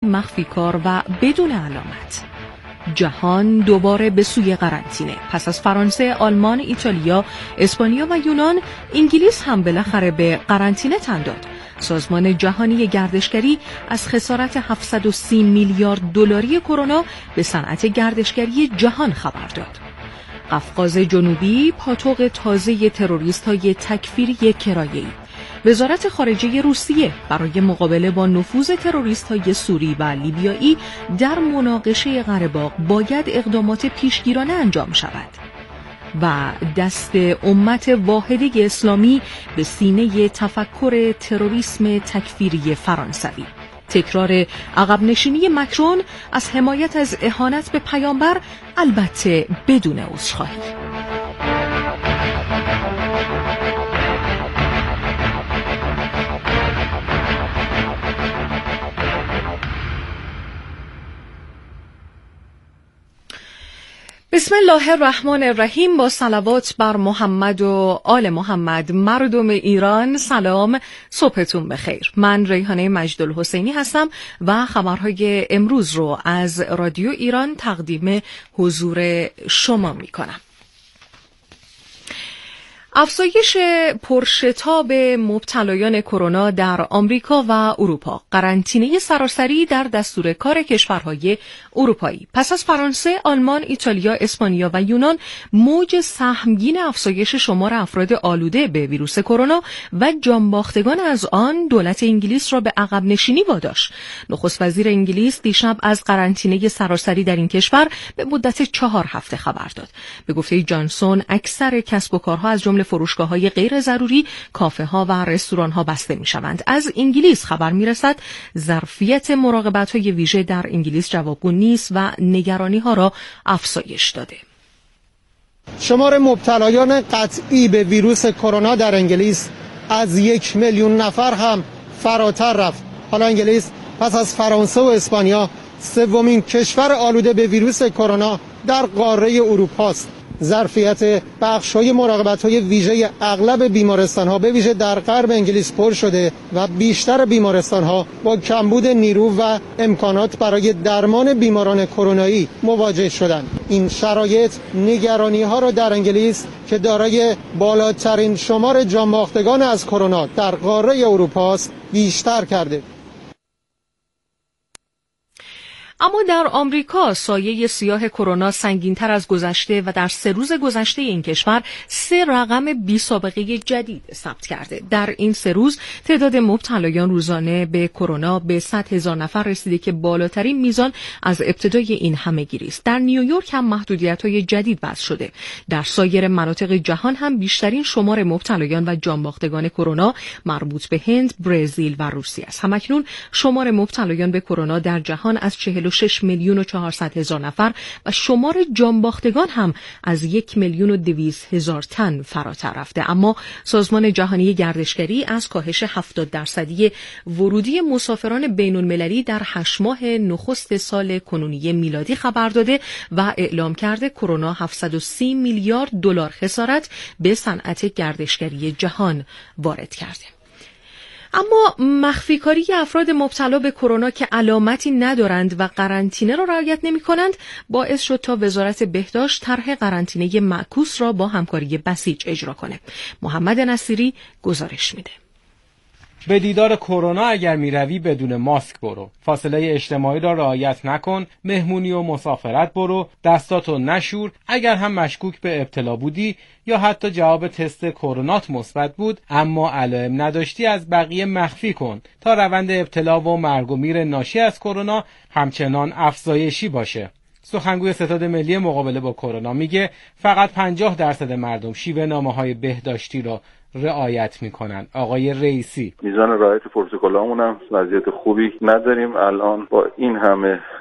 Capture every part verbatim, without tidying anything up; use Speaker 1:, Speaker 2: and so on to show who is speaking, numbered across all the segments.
Speaker 1: مخفی کار و بدون علامت. جهان دوباره به سوی قرنطینه. پس از فرانسه، آلمان، ایتالیا، اسپانیا و یونان، انگلیس هم بالاخره به قرنطینه تن داد. سازمان جهانی گردشگری از خسارت هفتصد و سی میلیارد دلاری کرونا به صنعت گردشگری جهان خبر داد. قفقاز جنوبی پاتوق تازه تروریست‌های تکفیری کرایه‌ای. وزارت خارجه روسیه برای مقابله با نفوذ تروریست‌های سوری و لیبیایی در مناقشه قره‌باغ باید اقدامات پیشگیرانه انجام شود. و دست امت واحده اسلامی به سینه تفکر تروریسم تکفیری فرانسوی. تکرار عقب نشینی مکرون از حمایت از اهانت به پیامبر، البته بدون عذرخواهی. بسم الله الرحمن الرحیم. با صلوات بر محمد و آل محمد. مردم ایران سلام، صبحتون بخیر. من ریحانه مجدالحسینی هستم و خبرهای امروز رو از رادیو ایران تقدیم حضور شما می کنم. افزایش پرشتاب مبتلایان کرونا در آمریکا و اروپا، قرنطینه سراسری در دستور کار کشورهای اروپایی. پس از فرانسه، آلمان، ایتالیا، اسپانیا و یونان، موج سهمگین افزایش شمار افراد آلوده به ویروس کرونا و جانباختگان از آن دولت انگلیس را به عقب نشینی واداشت. نخست وزیر انگلیس دیشب از قرنطینه سراسری در این کشور به مدت چهار هفته خبر داد. به گفته جانسون، اکثر کسب و کارها از جمله فروشگاه‌های غیر ضروری، کافه‌ها و رستوران‌ها بسته می‌شوند. از انگلیس خبر می‌رسد ظرفیت مراقبت‌های ویژه در انگلیس جوابگو نیست و نگرانی‌ها را افزایش داده.
Speaker 2: شمار مبتلایان قطعی به ویروس کرونا در انگلیس از یک میلیون نفر هم فراتر رفت. حالا انگلیس پس از فرانسه و اسپانیا سومین کشور آلوده به ویروس کرونا در قاره اروپا است. ظرفیت بخش‌های مراقبت‌های ویژه اغلب بیمارستان‌ها به ویژه در غرب انگلیس پر شده و بیشتر بیمارستان‌ها با کمبود نیرو و امکانات برای درمان بیماران کرونایی مواجه شدند. این شرایط نگرانی‌ها را در انگلیس که دارای بالاترین شمار جانباختگان از کرونا در قاره اروپا است بیشتر کرده.
Speaker 1: اما در آمریکا سایه سیاه کرونا سنگین‌تر از گذشته و در سه روز گذشته این کشور سه رقم بی سابقه جدید ثبت کرده. در این سه روز تعداد مبتلایان روزانه به کرونا به صد هزار نفر رسیده که بالاترین میزان از ابتدای این همه‌گیری است. در نیویورک هم محدودیت‌های جدید وضع شده. در سایر مناطق جهان هم بیشترین شمار مبتلایان و جانباختگان کرونا مربوط به هند، برزیل و روسیه است. همکنون شمار مبتلایان به کرونا در جهان از چهل و شش میلیون و چهارصد هزار نفر و شمار جانباختگان هم از یک میلیون و دویست هزار تن فراتر رفته. اما سازمان جهانی گردشگری از کاهش هفتاد درصدی ورودی مسافران بین المللی در هشت ماه نخست سال کنونی میلادی خبر داده و اعلام کرده کرونا هفتصد و سی میلیارد دلار خسارت به صنعت گردشگری جهان وارد کرده. اما مخفی کاری افراد مبتلا به کرونا که علامتی ندارند و قرنطینه را رعایت نمی‌کنند باعث شد تا وزارت بهداشت طرح قرنطینه معکوس را با همکاری بسیج اجرا کنه. محمد نصیری گزارش میده.
Speaker 3: به دیدار کرونا اگر میروی بدون ماسک برو، فاصله اجتماعی را رعایت نکن، مهمونی و مسافرت برو، دستاتو نشور، اگر هم مشکوک به ابتلا بودی یا حتی جواب تست کرونات مثبت بود اما علائم نداشتی از بقیه مخفی کن تا روند ابتلا و مرگ و میر ناشی از کرونا همچنان افزایشی باشه. سخنگوی ستاد ملی مقابله با کرونا میگه فقط پنجاه درصد مردم شیوه نامه‌های بهداشتی را رعایت میکنن. آقای رئیسی:
Speaker 4: میزان رعایت پروتکلامون هم وضعیت خوبی نداریم. الان با این همه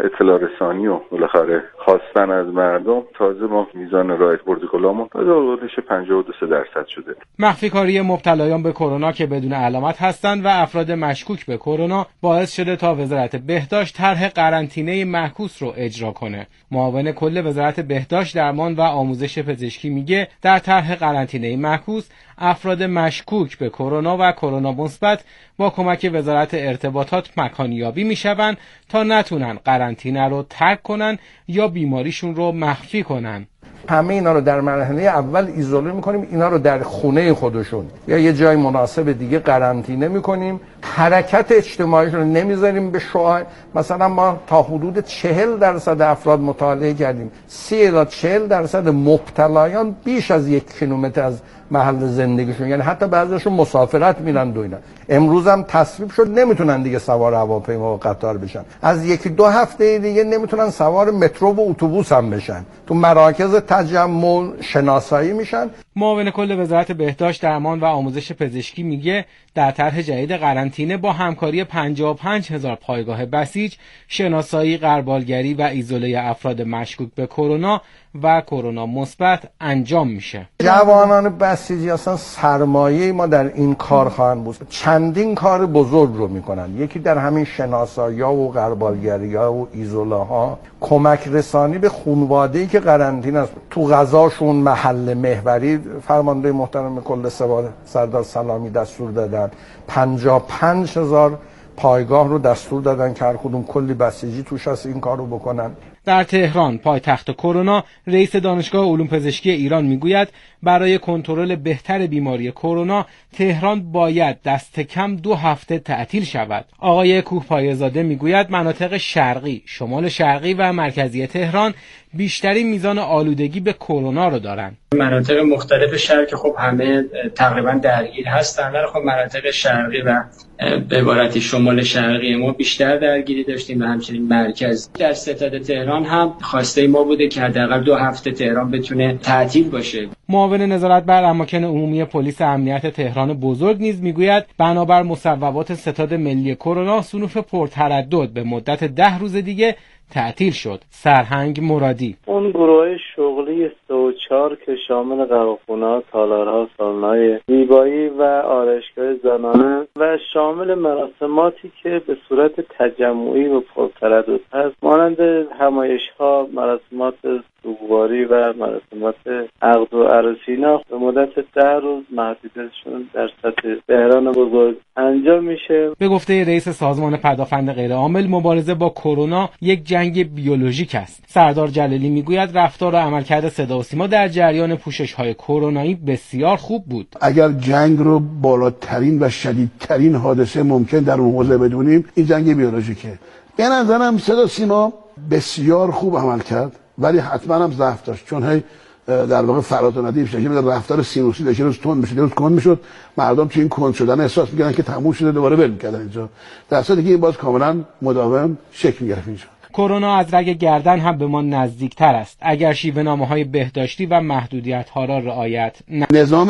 Speaker 4: اطلاع رسانی و بالاخره خواستن از مردم، تازه ما میزان رعایت پروتکلامون تازه حدودش پنجاه و دو درصد شده.
Speaker 3: مخفی کاری مبتلایان به کرونا که بدون علامت هستند و افراد مشکوک به کرونا باعث شده تا وزارت بهداشت طرح قرنطینه معکوس رو اجرا کنه. معاون کل وزارت بهداشت، درمان و آموزش پزشکی میگه در طرح قرنطینه معکوس افراد مشکوک به کرونا و کرونا مثبت با کمک وزارت ارتباطات مکانیابی میشوند تا نتونن قرنطینه رو ترک کنن یا بیماریشون رو مخفی کنن.
Speaker 5: همه اینا رو در مرحله اول ایزوله میکنیم، اینا رو در خونه خودشون یا یه جای مناسب دیگه قرنطینه میکنیم. حرکت اجتماعیشون رو نمیذاریم به شعاع. مثلا ما تا حدود چهل درصد افراد مطالعه کردیم، سی تا چهل درصد مبتلایان بیش از یک کیلومتر از محل زندگیشون، یعنی حتی بعضیشون مسافرت میرن و اینا. امروز هم تصویب شد نمیتونن دیگه سوار هواپیما و قطار بشن، از یکی دو هفته دیگه نمیتونن سوار مترو و اتوبوس هم بشن، تو مراکز تجمع شناسایی میشن.
Speaker 3: معاون کل وزارت بهداشت، درمان و آموزش پزشکی میگه در طرح جدید قرنطینه با همکاری پنجاه و پنج هزار پایگاه بسیج، شناسایی، غربالگری و ایزوله افراد مشکوک به کرونا و کرونا مثبت انجام میشه.
Speaker 5: جوانان بسیجی اصلا سرمایه ما در این کار خواهند بود. چندین کار بزرگ رو میکنن. یکی در همین شناسایی ها و غربالگری ها و ایزوله ها، کمک رسانی به خانواده‌ای که قرنطینه است، تو غذاشون محل محوری. فرمانده محترم کل سوار سردار سلامی دستور دادن پنجاه و پنج هزار پایگاه رو دستور دادن که هر کدوم کلی بسیجی توش هست این کار رو بکنن.
Speaker 3: در تهران، پایتخت کرونا، رئیس دانشگاه علوم پزشکی ایران میگوید برای کنترل بهتر بیماری کرونا تهران باید دست کم دو هفته تعطیل شود. آقای کوهپایه‌زاده میگوید مناطق شرقی، شمال شرقی و مرکزی تهران بیشترین میزان آلودگی به کرونا رو دارند.
Speaker 6: مناطق مختلف شهر که خب همه تقریبا درگیر هستن، ولی خب مناطق شرقی و به عبارتی شمال شرقی ما بیشتر درگیری داشتیم و همچنین مرکز. در ستاد تهران هم خواسته ما بوده که حداقل دو هفته تهران بتونه تعطیل باشه.
Speaker 3: معاون نظارت بر اماکن عمومی پلیس امنیت تهران بزرگ نیز میگوید بنابر مصوبات ستاد ملی کرونا صنوف پرتردد به مدت ده روز دیگه تعطیل شد. سرهنگ مرادی:
Speaker 7: اون گروه شغلی سه و چهار که شامل قهوه‌خونه‌ها، تالارها، سالن‌های زیبایی و آرایشگاه زنانه و شامل مراسماتی که به صورت تجمعی و پرتردد هست، مانند همایش‌ها، مراسمات سوگواری و مراسمات عقد و عروسی، اینا به مدت ده روز محدودیتشون در سطح تهران بزرگ انجام میشه.
Speaker 3: به گفته رئیس سازمان پدافند غیرعامل، مبارزه با کرونا یک جنگ بیولوژیک است. سردار جلالی میگوید رفتار و عملکرد صدا و سیما در جریان پوشش‌های کرونایی بسیار خوب بود.
Speaker 8: اگر جنگ رو بالاترین و شدیدترین حادثه ممکن در اون حوزه بدونیم، این جنگ بیولوژیکه. به نظرم صدا و سیما بسیار خوب عمل کرد، ولی حتما هم ضعف داشت، چون هی در واقع فراتونتی میشه، مثل رفتار سینوسی داشت، روز تند میشد، روز کند میشد، مردم تو این کند شدن احساس میکردن که تموم شده، دوباره ول میکردن اینجا، در صورتی که این باز کاملا مداوم شکل میگرفت اینجا.
Speaker 3: کرونا از رگ گردن هم به ما نزدیکتر است اگر شیوه نامه‌های بهداشتی و محدودیت‌ها را رعایت نکنیم.
Speaker 8: نظام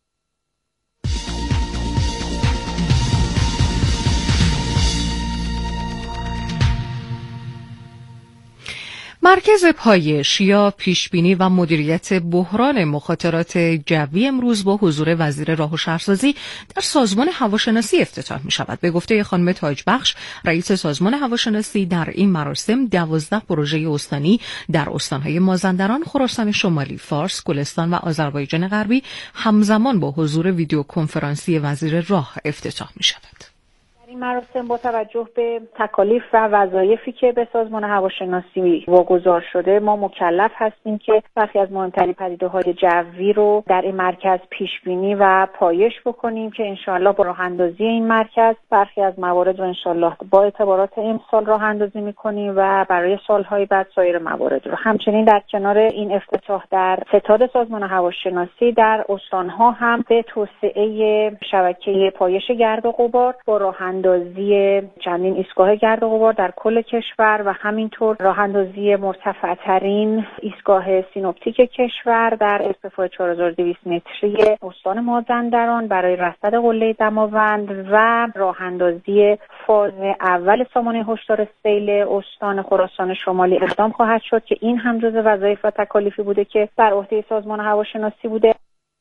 Speaker 1: مرکز پایش یا پیشبینی و مدیریت بحران مخاطرات جوی امروز با حضور وزیر راه و شهرسازی در سازمان هواشناسی افتتاح می شود. به گفته خانم تاجبخش، رئیس سازمان هواشناسی، در این مراسم دوازده پروژه استانی در استانهای مازندران، خراسان شمالی، فارس، گلستان و آذربایجان غربی همزمان با حضور ویدیو کنفرانسی وزیر راه افتتاح می شود.
Speaker 9: این مراسم با توجه به تکالیف و وظایفی که به سازمان هواشناسی واگذار شده، ما مکلف هستیم که برخی از مهمترین پدیده‌های جوی رو در این مرکز پیش بینی و پایش بکنیم که انشاءالله با راه اندازی این مرکز برخی از موارد رو انشاءالله با اعتبارات امسال راه اندازی می‌کنیم و برای سال‌های بعد سایر موارد رو. همچنین در کنار این افتتاح در ستاد سازمان هواشناسی در استان‌ها هم به توسعه شبکه پایش گرد و غبار با راه راه‌اندازی چندین ایستگاه گرد و غبار در کل کشور و همینطور راه‌اندازی مرتفع‌ترین ایستگاه سینوپتیک کشور در ارتفاع چهار هزار و دویست متری استان مازندران برای رصد قله دماوند و راه‌اندازی فاز اول سامانه هشدار سیل استان خراسان شمالی اقدام خواهد شد که این هم جزو وظایف و تکالیفی بوده که بر عهده سازمان هواشناسی بوده.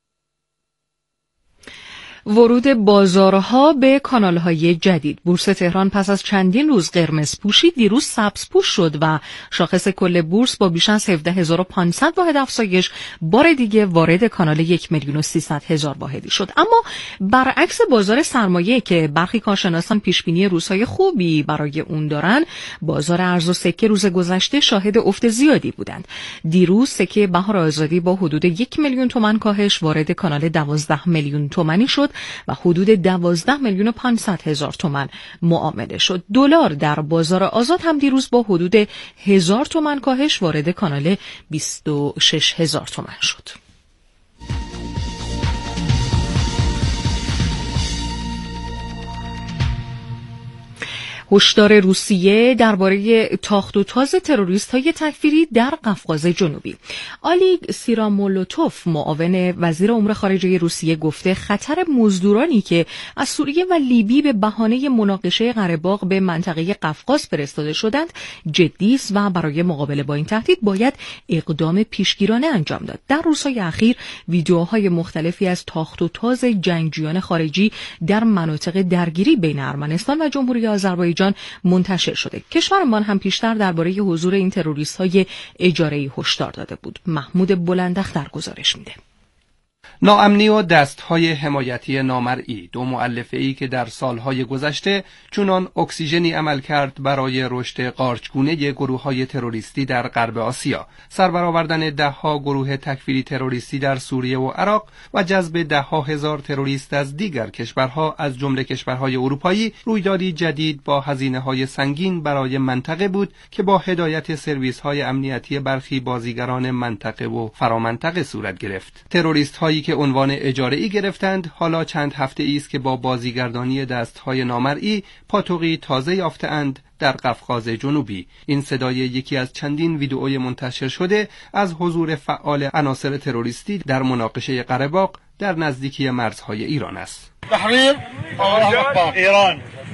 Speaker 1: ورود بازارها به کانالهای جدید. بورس تهران پس از چندین روز قرمز پوشید، دیروز سبز پوش شد و شاخص کل بورس با بیش از هفده هزار و پانصد واحد افزایش بار دیگه وارد کانال یک میلیون و سیصد هزار واحدی شد. اما برعکس بازار سرمایه که برخی کارشناسان پیشبینی روزهای خوبی برای اون دارن، بازار ارز و سکه روز گذشته شاهد افت زیادی بودند. دیروز سکه بهار آزادی با حدود یک میلیون تومان کاهش وارد کانال دوازده میلیون تومانی شد و حدود دوازده میلیون و پانصد هزار تومان معامله شد. دلار در بازار آزاد هم دیروز با حدود هزار تومان کاهش وارد کانال بیست و شش هزار تومان شد. هشدار روسیه درباره تاخت و تاز تروریست‌های تکفیری در قفقاز جنوبی. آلیگ سیرامولوتوف، معاون وزیر امور خارجه روسیه، گفته خطر مزدورانی که از سوریه و لیبی به بهانه مناقشه قره باغ به منطقه قفقاز فرستاده شدند جدی است و برای مقابله با این تهدید باید اقدام پیشگیرانه انجام داد. در روزهای اخیر ویدیوهای مختلفی از تاخت و تاز جنگجویان خارجی در مناطق درگیری بین ارمنستان و جمهوری آذربایجان منتشر شده. کشورمان هم پیشتر درباره حضور این تروریست‌های اجاره‌ای هشدار داده بود. محمود بلندختر گزارش میده.
Speaker 10: ناامنی و دستهای حمایتی نامرئی، دو مؤلفه‌ای که در سالهای گذشته چونان اکسیژنی عمل کرد برای رشد قارچگونه گروه‌های تروریستی در غرب آسیا، سربرآوردن ده‌ها گروه تکفیری تروریستی در سوریه و عراق و جذب ده‌ها هزار تروریست از دیگر کشورها از جمله کشورهای اروپایی، رویدادی جدید با هزینه‌های سنگین برای منطقه بود که با هدایت سرویس‌های امنیتی برخی بازیگران منطقه و فرامنطقه صورت گرفت. تروریست‌هایی که عنوان اجاره‌ای گرفتند حالا چند هفته است که با بازیگردانی دست‌های نامرئی پاتوقی تازه یافته‌اند در قفقاز جنوبی. این صدای یکی از چندین ویدئوی منتشر شده از حضور فعال عناصر تروریستی در مناقشه قره باغ در نزدیکی مرزهای ایران است.
Speaker 11: تحریر ایران.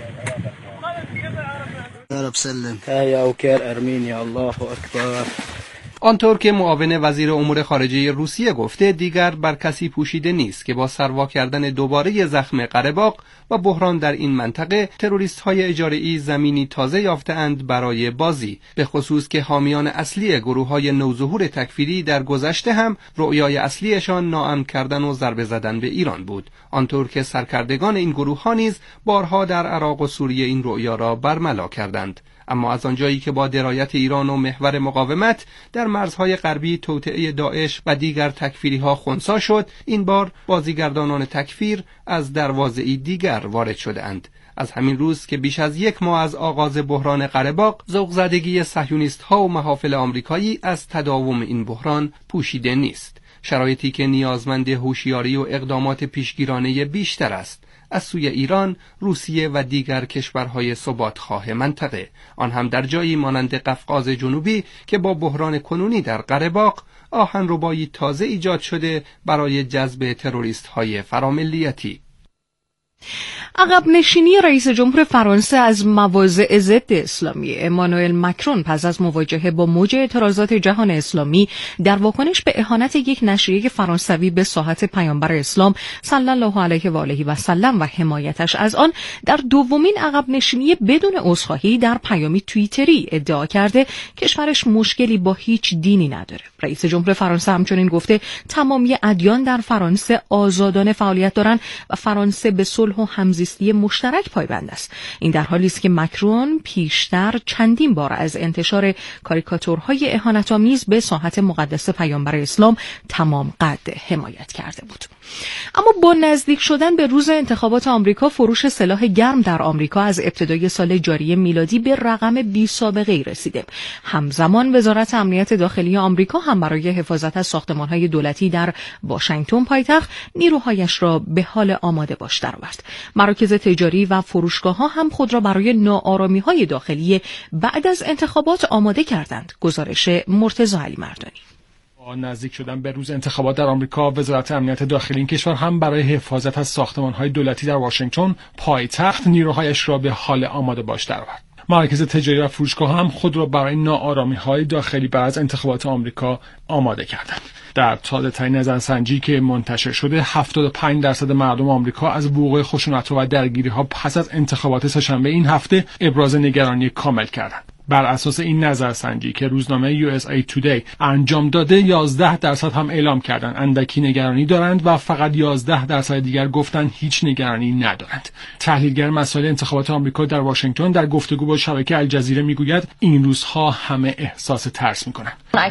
Speaker 10: یا رب سلم. یا اوکر ارمینیا، الله اکبر. آنطور که معاون وزیر امور خارجه روسیه گفته، دیگر بر کسی پوشیده نیست که با سروا کردن دوباره زخم قره باغ و بحران در این منطقه، تروریست‌های اجاره‌ای زمینی تازه یافته‌اند برای بازی، به خصوص که حامیان اصلی گروه‌های نوظهور تکفیری در گذشته هم رؤیای اصلیشان ناامن کردن و ضربه زدن به ایران بود، آنطور که سرکردگان این گروه‌ها نیز بارها در عراق و سوریه این رؤیا را برملا کردند. اما از آنجایی که با درایت ایران و محور مقاومت در مرزهای غربی توطئه داعش و دیگر تکفیری‌ها خنثی شد، این بار بازیگردانان تکفیر از دروازه‌ای دیگر وارد شده‌اند. از همین روز که بیش از یک ماه از آغاز بحران قره باغ، ذوق‌زدگی صهیونیست‌ها و محافل آمریکایی از تداوم این بحران پوشیده نیست، شرایطی که نیازمند هوشیاری و اقدامات پیشگیرانه بیشتر است از سوی ایران، روسیه و دیگر کشورهای ثبات‌خواه منطقه، آن هم در جایی مانند قفقاز جنوبی که با بحران کنونی در قره باغ آهنربایی تازه ایجاد شده برای جذب تروریست‌های فراملیتی.
Speaker 1: عقب نشینی رئیس جمهور فرانسه از مواضع ضد اسلامی امانوئل مکرون پس از مواجهه با موج اعتراضات جهان اسلامی در واکنش به اهانت یک نشریه فرانسوی به ساحت پیامبر اسلام صلی الله علیه و آله و سلم و حمایتش از آن، در دومین عقب نشینی بدون عذرخواهی در پیامی توییتری ادعا کرده کشورش مشکلی با هیچ دینی نداره. رئیس جمهور فرانسه همچنین گفته تمامی ادیان در فرانسه آزادانه فعالیت دارند و فرانسه به صلح و همزیستی مشترک پایبند است. این در حالی است که مکرون پیشتر چندین بار از انتشار کاریکاتورهای اهانت‌آمیز به ساحت مقدس پیامبر اسلام تمام قد حمایت کرده بود. اما با نزدیک شدن به روز انتخابات آمریکا، فروش سلاح گرم در آمریکا از ابتدای سال جاری میلادی به رقم بی سابقه‌ای رسیده. همزمان وزارت امنیت داخلی آمریکا هم برای حفاظت از ساختمان‌های دولتی در واشنگتن پایتخت نیروهایش را به حال آماده باش درآورد. است. مراکز تجاری و فروشگاه‌ها هم خود را برای ناآرامی‌های داخلی بعد از انتخابات آماده کردند. گزارش مرتضی علی مردانی.
Speaker 12: نزدیک شدن به روز انتخابات در آمریکا، وزارت امنیت داخلی این کشور هم برای حفاظت از ساختمان‌های دولتی در واشنگتن پایتخت نیروهایش را به حال آماده باش درآورد. مراکز تجاری و فروشگاه هم خود را برای ناآرامی‌های داخلی بعد از انتخابات آمریکا آماده کردند. در تازه‌ترین نظرسنجی که منتشر شده، هفتاد و پنج درصد مردم آمریکا از وقوع خشونت‌ها و درگیری‌ها پس از انتخابات سه‌شنبه این هفته ابراز نگرانی کامل کردند. بر اساس این نظرسنجی که روزنامه یو اس ای تودی انجام داده، یازده درصد هم اعلام کردند اندکی نگرانی دارند و فقط یازده درصد دیگر گفتند هیچ نگرانی ندارند. تحلیلگر مسائل انتخابات آمریکا در واشنگتن در گفتگو با شبکه الجزیره میگوید این روزها همه احساس ترس میکنند.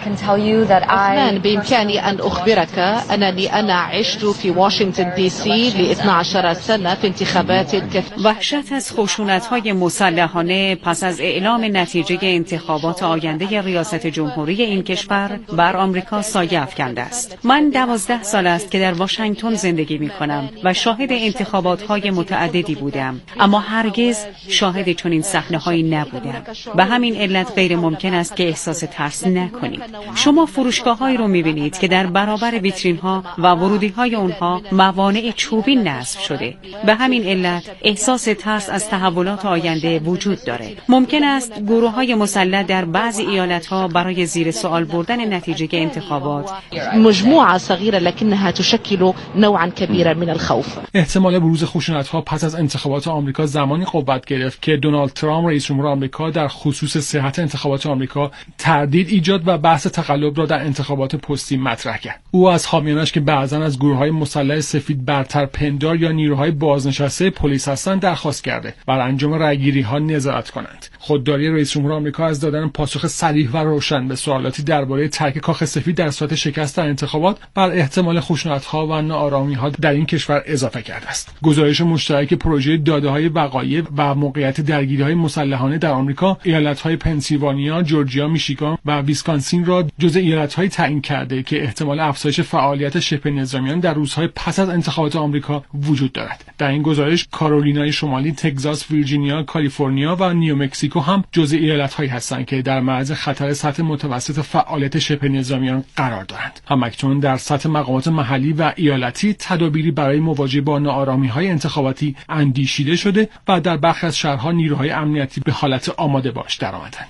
Speaker 13: من بإمكاني أن أخبرك أنني أنا عشت في واشنطن دي سي لاثني عشر سنة في انتخابات كثيرة.
Speaker 14: وحشت از خشونت‌های مسلحانه پس از اعلام نتیجه انتخابات آینده ریاست جمهوری این کشور بر آمریکا سایه افکنده است. من دوازده سال است که در واشنگتن زندگی می‌کنم و شاهد انتخابات‌های متعددی بودم، اما هرگز شاهد چنین صحنه‌هایی نبودم. به همین علت غیر ممکن است که احساس ترس نکنید. شما فروشگاه‌هایی رو می‌بینید که در برابر ویترین‌ها و ورودی‌های اونها موانع چوبی نصب شده. به همین علت احساس ترس از تحولات آینده وجود داره. ممکن است گروه‌های مسلح در بعضی ایالت‌ها برای زیر سوال بردن نتیجه انتخابات
Speaker 13: مجموعة صغيرة لكنها تشكل نوعا كبيرا من الخوف.
Speaker 12: احتمال بروز خشونت‌ها پس از انتخابات آمریکا زمانی قوت گرفت که دونالد ترامپ رئیس جمهور آمریکا در خصوص صحت انتخابات آمریکا تردید ایجاد و بحث تقلب را در انتخابات پستی مطرح کرد. او از حامیانش که بعضن از گروه‌های مسلح سفید برتر پندار یا نیروهای بازنشسته پلیس هستند درخواست کرده بر انجام رأی‌گیری‌ها نظارت کنند. خودداری رئیس جمهور آمریکا از دادن پاسخ صریح و روشن به سوالاتی درباره ترک کاخ سفید در صورت شکست در انتخابات بر احتمال خشونت‌ها و ناآرامی‌ها در این کشور اضافه کرده است. گزارش مشترک پروژه داده‌های وقایع و موقعیت درگیری‌های مسلحانه در آمریکا، ایالت‌های پنسیلوانیا، جورجیا، میشیگان و ویسکانسین را جزو ایالت‌های تعیین کرده که احتمال افزایش فعالیت شبه نظامیان در روزهای پس از انتخابات آمریکا وجود دارد. در این گزارش کارولینای شمالی، تگزاس، ویرجینیا، کالیفرنیا و نیومکزیکو هم جزو ایالت‌هایی هستند که در معرض خطر سطح متوسط فعالیت شبه نظامیان قرار دارند. همکنون در سطح مقامات محلی و ایالتی تدابیری برای مواجهه با ناآرامی‌های انتخاباتی اندیشیده شده و در برخی از شهرها نیروهای امنیتی به حالت آماده باش درآمدند.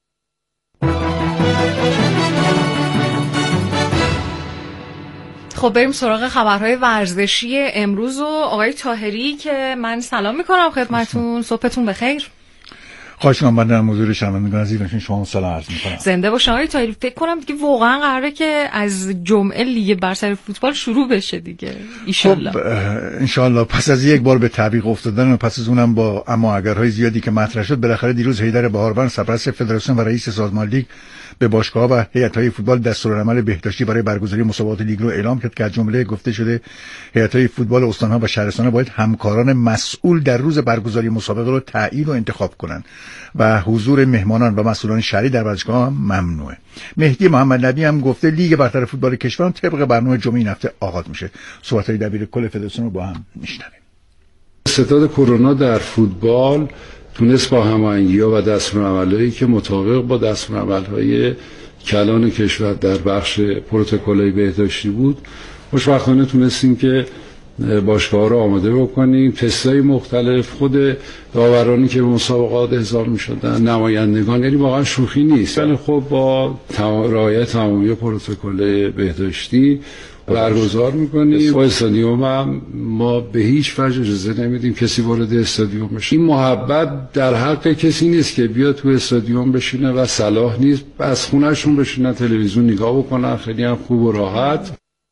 Speaker 1: خب بریم سراغ خبرهای ورزشی امروز و آقای طاهری که من سلام میکنم خدمتون. صبحتون بخیر.
Speaker 15: خواهش می‌کنم. من در موضوع شنوندگان عزیزشون شما سلام عرض می‌کنم.
Speaker 1: زنده باشین آقای طاهری. فکر کنم دیگه واقعا قراره که از جمعه لیگ برتر فوتبال شروع بشه دیگه ان شاءالله.
Speaker 15: خب ان شاءالله پس از یک بار به تعویق افتادن و پس از اونم با اما اگرهای زیادی که مطرح شد، بالاخره دیروز حیدر بهاروند سرپرست فدراسیون و رئیس سازمان لیگ به باشگاه‌ها و هیئت‌های فوتبال دستورالعمل بهداشتی برای برگزاری مسابقات لیگ رو اعلام کرد که از جمله گفته شده هیئت‌های فوتبال استان‌ها و شهرستان‌ها باید همکاران مسئول در روز برگزاری مسابقه رو تعیین و انتخاب کنند و حضور مهمانان و مسئولان شهری در ورزشگاه ممنوعه. مهدی محمد نبی هم گفته لیگ برتر فوتبال کشور طبق برنامه جمعه این هفته آغاز میشه. صحبت‌های دبیر کل فدراسیون رو با هم میشنویم.
Speaker 16: ستاد کرونا در فوتبال تونست با هماهنگی‌ها و دستورالعمل‌هایی که مطابق با دستورالعمل‌های کلان کشور در بخش پروتکل‌های بهداشتی بود، خوشبختانه تونستیم که باشگاه‌ها رو آماده بکنیم. تست‌های مختلف، خود داورانی که به مسابقات احضار می‌شدن، نمایندگان، یعنی واقعا شوخی نیست. ولی خب با رعایت تمامی پروتکل بهداشتی برگزار میکنیم. با استادیوم هم ما به هیچ وجه اجازه نمیدیم کسی وارد استادیوم بشه. این محبت در حق کسی نیست که بیاد تو استادیوم بشینه و صلاح نیست از خونهشون بشینن تلویزیون نگاه بکنن، خیلی هم خوب و راحت.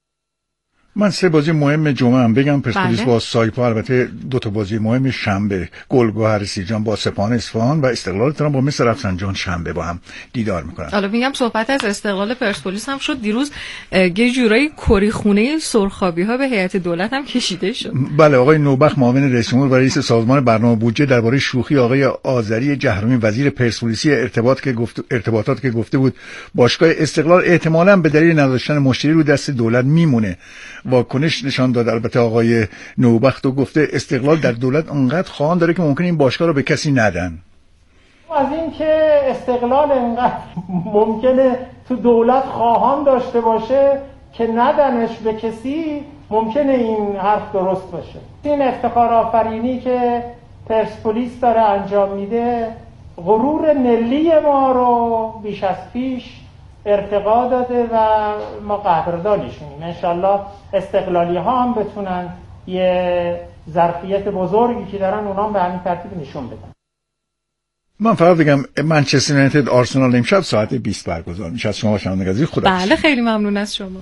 Speaker 15: من سه بازی مهم جمعه هم بگم. پرسپولیس با سایپا، البته دو تا بازی مهم شنبه، گلگهر سیرجان با سپاهان اصفهان و استقلال تهران با مس رفسنجان شنبه با هم دیدار میکنن.
Speaker 1: حالا میگم صحبت از استقلال پرسپولیس هم شد. دیروز یه جورایی کری خونه سرخابی ها به هیئت دولت هم کشیده شد.
Speaker 15: بله، آقای نوبخت معاون رئیس جمهور و رئیس سازمان برنامه بودجه درباره شوخی آقای آذری جهرمی وزیر پرسپولیسی ارتباط که گفت ارتباطات که گفته بود باشگاه استقلال احتمالاً به دلیل نداشتن مشتری رو دست دولت میمونه واکنش نشان داد. البته آقای نوبخت و گفته استقلال در دولت انقدر خواهان داره که ممکنه این باشگاه رو به کسی ندن.
Speaker 2: از این که استقلال انقدر ممکنه تو دولت خواهان داشته باشه که ندنش به کسی، ممکنه این حرف درست باشه. این افتخار آفرینی که پرسپولیس داره انجام میده غرور ملی ما رو بیش از پیش ارتقا داده و ما قدردانشونیم. انشالله استقلالی ها هم بتونن یه ظرفیت بزرگی که دارن اونام به همین ترتیب نشون بدن.
Speaker 15: من فقط بگم منچستر یونایتد آرسنال امشب ساعت بیست برگزار میشه. از شما شنوندگان عزیز خدا.
Speaker 1: بله خیلی ممنون از شما.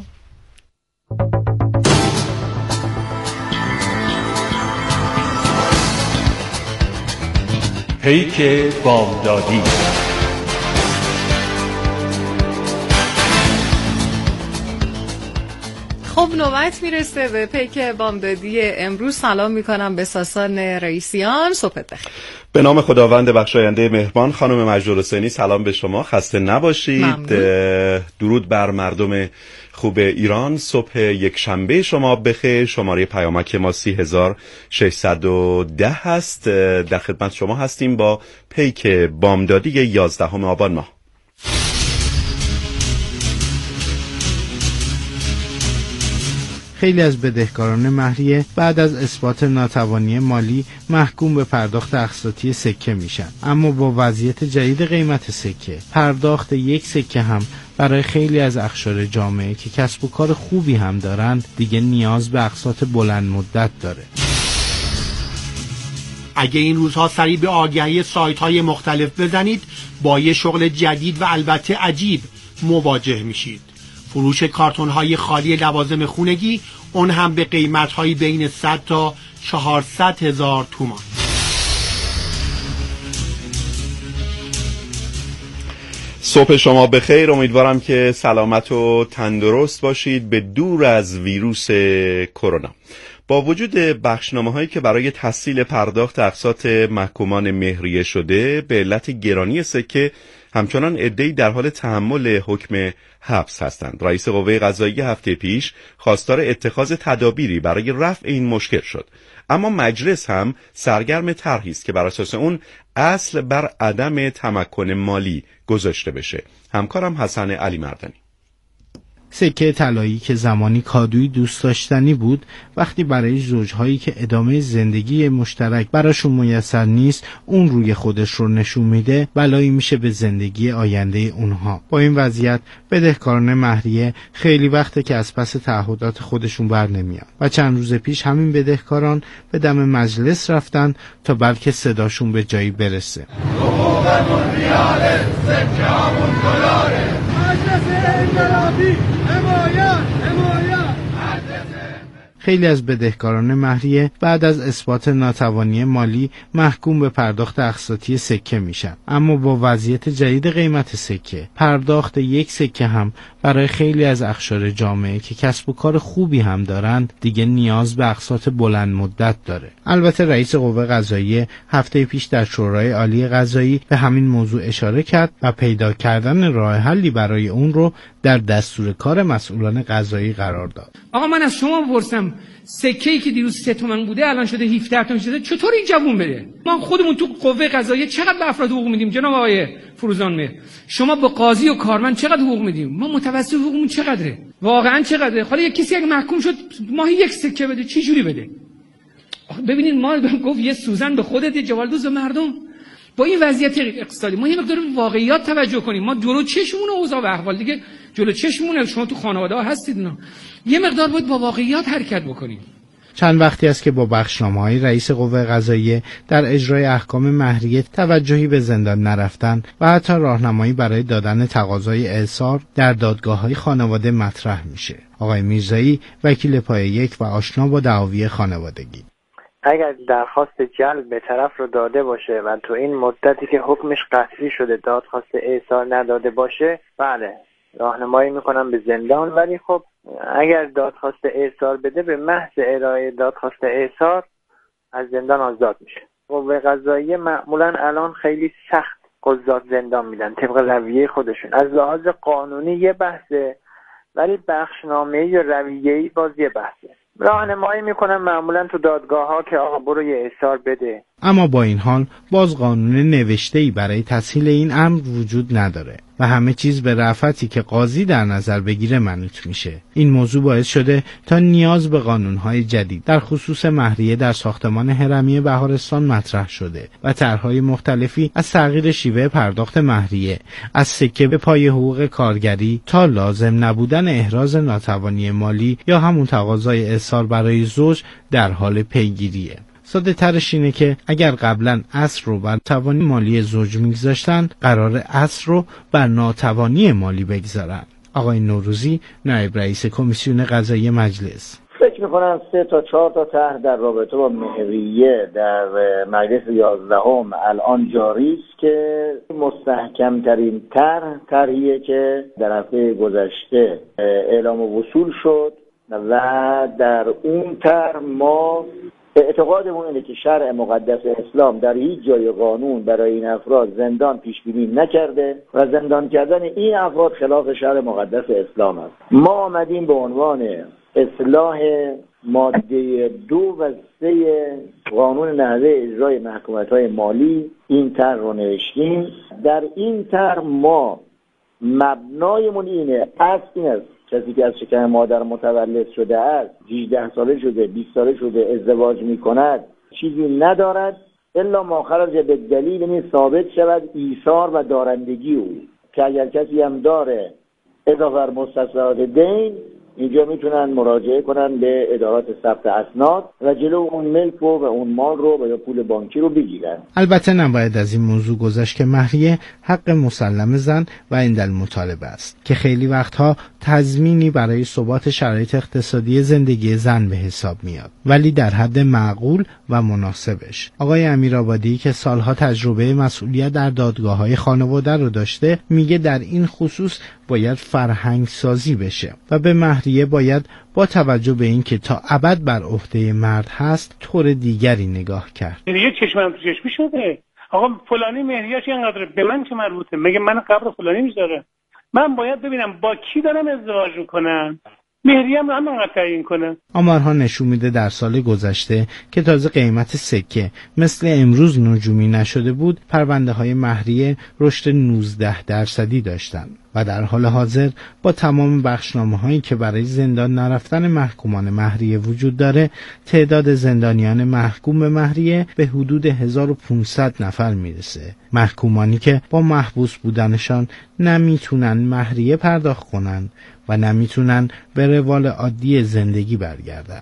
Speaker 17: پیک بامدادی.
Speaker 1: خب نوبت میرسه به پیک بامدادی امروز. سلام میکنم به ساسان رئیسیان. صبحت بخیر.
Speaker 18: به نام خداوند بخشاینده مهربان. خانم مجدول حسینی سلام به شما، خسته نباشید. ممنون. درود بر مردم خوب ایران. صبح یک شنبه شما بخیر. شماره پیامک ما سی هزار و ششصد و ده هست. در خدمت شما هستیم با پیک بامدادی یازدهم آبان ماه.
Speaker 19: خیلی از بدهکاران مهریه بعد از اثبات ناتوانی مالی محکوم به پرداخت اقساطی سکه میشن، اما با وضعیت جدید قیمت سکه پرداخت یک سکه هم برای خیلی از اقشار جامعه که کسب و کار خوبی هم دارن دیگه نیاز به اقساط بلند مدت داره.
Speaker 20: اگه این روزها سری به آگهی سایت‌های مختلف بزنید با یه شغل جدید و البته عجیب مواجه میشید. فروش کارتون‌های خالی لوازم خونگی، اون هم به قیمت‌های بین صد تا چهارصد هزار تومان.
Speaker 18: صبح شما بخیر. امیدوارم که سلامت و تندرست باشید به دور از ویروس کرونا. با وجود بخشنامه‌هایی که برای تسهیل پرداخت اقساط محکومان مهریه شده به علت گرانی سکه، همچنان عده‌ای در حال تحمل حکم حبس هستند. رئیس قوه قضاییه هفته پیش خواستار اتخاذ تدابیری برای رفع این مشکل شد، اما مجلس هم سرگرم طرحی است که بر اساس اون اصل بر عدم تمکن مالی گذاشته بشه. همکارم حسن علی مردانی.
Speaker 19: سکه طلایی که زمانی کادویی دوست داشتنی بود، وقتی برای زوجهایی که ادامه زندگی مشترک براشون میسر نیست اون روی خودش رو نشون میده، بلایی میشه به زندگی آینده اونها. با این وضعیت بدهکاران مهریه خیلی وقته که از پس تعهدات خودشون بر نمیان و چند روز پیش همین بدهکاران به دم مجلس رفتن تا بلکه صداشون به جایی برسه. حقوقمون ریاله، سکه همون دلاره، مجلس انقلابی حمایت حمایت. خیلی از بدهکاران مهریه بعد از اثبات ناتوانی مالی محکوم به پرداخت اقساطی سکه میشن، اما با وضعیت جدید قیمت سکه پرداخت یک سکه هم برای خیلی از اقشار جامعه که کسب و کار خوبی هم دارن دیگه نیاز به اقساط بلند مدت داره. البته رئیس قوه قضاییه هفته پیش در شورای عالی قضایی به همین موضوع اشاره کرد و پیدا کردن راه حلی برای اون رو در دستور کار مسئولان قضایی قرار داد.
Speaker 21: آقا من از شما بپرسم، سکه‌ای که دیروز سه تومن بوده الان شده هفده تومن شده، چطور این جوون بده؟ ما خودمون تو قوه قضاییه چقدر به افراد حقوق میدیم جناب آقای فروزان مهر؟ شما با قاضی و کارمند چقدر حقوق میدیم؟ ما متوسط حقوقمون چقدره؟ واقعا چقدره؟ حالا یک کسی اگه محکوم شد ماهی یک سکه بده چه جوری بده؟ ببینید ما گفت یه سوزن به خودت یه جوالدوز به مردم. با این وضعیت اقتصادی ما یه مقدار واقعیات توجه کنیم. ما جلو چشمون اوضاع و احوال دیگه جلو چشمون، شما تو خانواده ها هستید اینا، یه مقدار باید با واقعیات حرکت بکنیم.
Speaker 19: چند وقتی است که با بخشنامه‌های رئیس قوه قضاییه در اجرای احکام مهریه توجهی به زندان نرفتن و حتی راهنمایی برای دادن تقاضای اعصار در دادگاه‌های خانواده مطرح میشه. آقای میرزایی وکیل پایه یک و آشنا با دعاوی خانوادگی:
Speaker 22: اگر درخواست جلب به طرف رو داده باشه و تو این مدتی که حکمش قطعی شده دادخواست اعصار نداده باشه، بله راهنمایی میکنم به زندان. ولی خب اگر دادخواست اعصار بده به محض ارائه دادخواست اعصار از زندان آزاد میشه. قوه قضاییه معمولا الان خیلی سخت قضات زندان میدن طبق رویه خودشون. از لحاظ قانونی یه بحثه ولی بخشنامه‌ای یا رویه‌ای باز یه بحثه. راهنمایی میکنن معمولا تو دادگاه ها که آقا برو یه احضار بده.
Speaker 19: اما با این حال باز قانون نوشته‌ای برای تسهیل این امر وجود نداره و همه چیز به رأفتی که قاضی در نظر بگیره منوط میشه. این موضوع باعث شده تا نیاز به قانون‌های جدید در خصوص مهریه در ساختمان هرمی بهارستان مطرح شده و طرح‌های مختلفی از تغییر شیوه پرداخت مهریه، از سکه به پای حقوق کارگری تا لازم نبودن احراز ناتوانی مالی یا همون تقاضای احضار برای زوج در حال پیگیریه. ساده ترش اینه که اگر قبلا اصل رو بر توانی مالی زوج میگذاشتن، قرار اصل رو بر ناتوانی مالی بگذارن. آقای نوروزی، نایب رئیس کمیسیون قضایی مجلس:
Speaker 4: فکر میکنم سه تا چهار تا طرح در رابطه با مهریه در مجلس یازدهم الان جاری است که مستحکم ترین طرح طرحیه که در هفته گذشته اعلام وصول شد و در اون طرح ما اعتقادمون اینه که شرع مقدس اسلام در هیچ جای قانون برای این افراد زندان پیش بینی نکرده و زندان کردن این افراد خلاف شرع مقدس اسلام است. ما آمدیم به عنوان اصلاح ماده دو و سه قانون نحوه اجرای محکومیت‌های مالی این طرح رو نوشتیم. در این طرح ما مبنایمون اینه، اصل این است کسی که از شکم مادر متولد شده است، هجده ساله شده، بیست ساله شده، ازدواج می کند، چیزی ندارد الا ما خرج به دلیل این ثابت شود ایثار و دارندگی او، که اگر کسی هم داره اضافه بر مستصنبات دین، اینجا میتونن مراجعه کنن به ادارات ثبت اسناد و جلو اون ملک رو و اون مال رو و یا پول بانکی رو بگیرن.
Speaker 19: البته نباید از این موضوع گذشت که مهریه حق مسلم زن و عندالمطالبه است که خیلی وقتها تضمینی برای ثبات شرایط اقتصادی زندگی زن به حساب میاد، ولی در حد معقول و مناسبش. آقای امیرآبادی که سالها تجربه مسئولیت در دادگاه‌های خانواده رو داشته، میگه در این خصوص باید فرهنگ سازی بشه و به مهریه باید با توجه به این که تا ابد بر عهده مرد هست طور دیگری نگاه کرد.
Speaker 5: مهریه چشمم تو چشمی شده. آقا فلانی مهریه‌اش اینقدر، به من چه مربوطه؟ میگه من قبر فلانی میذاره. من باید ببینم با کی دارم ازدواج میکنم. مهریه هم همینقدر تعیین کنه.
Speaker 19: آمارها نشون میده در سال گذشته که تازه قیمت سکه مثل امروز نجومی نشده بود، پرونده های مهریه رشد نوزده درصدی داشتن و در حال حاضر با تمام بخشنامه هایی که برای زندان نرفتن محکومان مهریه وجود داره، تعداد زندانیان محکوم به مهریه به حدود هزار و پانصد نفر میرسه. محکومانی که با محبوس بودنشان نمیتونن مهریه پرداخت کنن و نمیتونن به روال عادی زندگی برگردن.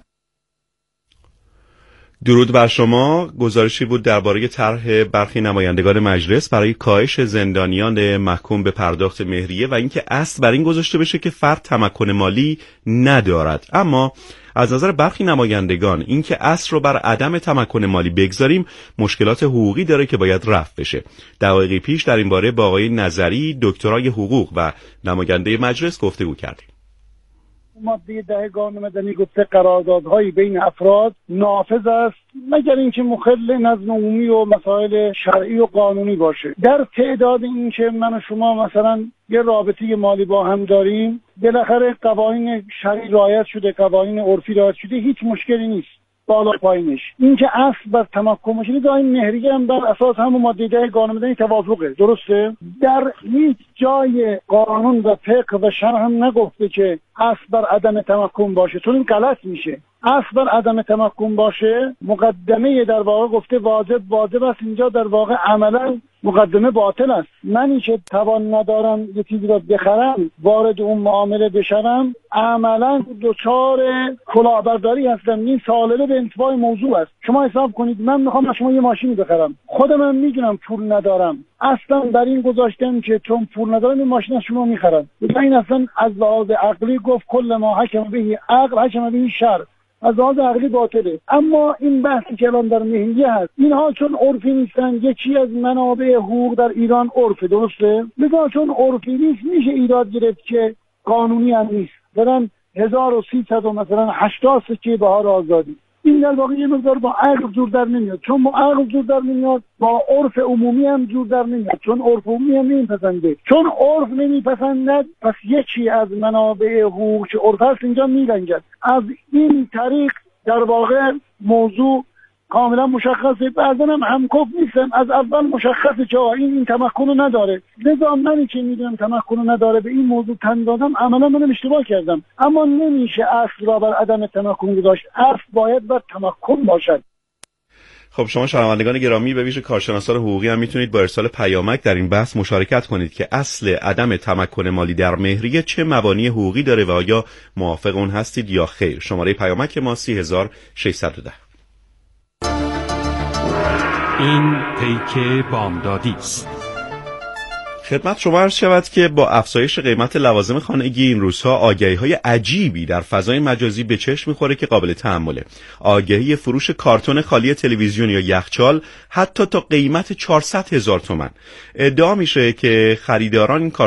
Speaker 18: درود بر شما. گزارشی بود درباره طرح برخی نمایندگان مجلس برای کاهش زندانیان محکوم به پرداخت مهریه و اینکه اصل بر این گذاشته بشه که فرد تمکن مالی ندارد. اما از نظر برخی نمایندگان اینکه اصل رو بر عدم تمکن مالی بگذاریم مشکلات حقوقی داره که باید رفع بشه. دقایقی پیش در این باره با آقای نظری دکترای حقوق و نماینده مجلس گفتگو کردیم.
Speaker 23: ماده ده قانون مدنی گفته قراردادهای بین افراد نافذ است مگر اینکه مخل نظم عمومی و مسائل شرعی و قانونی باشه. در تعداد این که من و شما مثلا یه رابطه مالی با هم داریم، بالاخره قوانین شرعی رعایت شده، قوانین عرفی رعایت شده، هیچ مشکلی نیست بالا پایینش. این که اصل بر تمکن باشه، دا این مهریه هم بر اساس همون ماده ده قانون مدنی توافقه، درسته؟ در هیچ جای قانون و فقه و شرع هم نگفته که اصل بر عدم تمکن باشه، چون این غلط میشه. اصل بر عدم تمکن باشه، مقدمه در واقع گفته واجب واجب است، اینجا در واقع عملا مقدمه باطل است. منی که توان ندارم یه چیزی را بخرم، وارد اون معامله بشم، عملا دچار کلاهبرداری هستم. این سالبه به انتفاع موضوع است. شما حساب کنید من میخوام از شما یه ماشینی بخرم، خودم هم میدونم پول ندارم، اصلا در این گذاشتم که چون پول ندارم این ماشین از شما میخرم. این اصلا از لحاظ عقلی گفت کل ما حکم به عقل حکم به شرع، از لحاظ عقلی باطله. اما این بحثی که الان در مهریه هست، اینها چون عرفی نیستن، یکی از منابع حقوق در ایران عرفه، درسته؟ لذا چون عرفی نیست میشه ایراد گرفت که قانونی هم نیست. دارن هزار و سیصد و مثلا هشتاد سکه بهار آزادی، این در واقع یه مقدار با عقل جور در نمیاد، چون با عقل جور در نمیاد با عرف عمومی هم جور در نمیاد، چون عرف عمومی هم نمیپسنده، چون عرف نمیپسندد پس یکی از منابع حقوق که عرف هست اینجا میلنگد. از این طریق در واقع موضوع کاملا مشخصه. بعضا هم همکف نیستم، از اول مشخصه که این این تمکن رو نداره، لذا منی که میدونم تمکن رو نداره به این موضوع تن دادم، عملا منم اشتباه کردم. اما نمیشه اصل را بر عدم تمکن گذاشت، اصل باید بر تمکن باشد.
Speaker 18: خب شما شنوندگان گرامی به ویژه کارشناسان حقوقی هم میتونید با ارسال پیامک در این بحث مشارکت کنید که اصل عدم تمکن مالی در مهریه چه مبانی حقوقی داره و آیا موافق اون هستید یا خیر. شماره پیامک ما سی هزار و ششصد و ده.
Speaker 17: این پیک بامدادی است.
Speaker 18: خدمت شما عرض شود که با افزایش قیمت لوازم خانگی این روزها آگهی‌های عجیبی در فضای مجازی به چشم می‌خوره که قابل تأمله. آگهی فروش کارتون خالی تلویزیون یا یخچال حتی تا قیمت چهارصد هزار تومان. ادعا میشه که خریداران این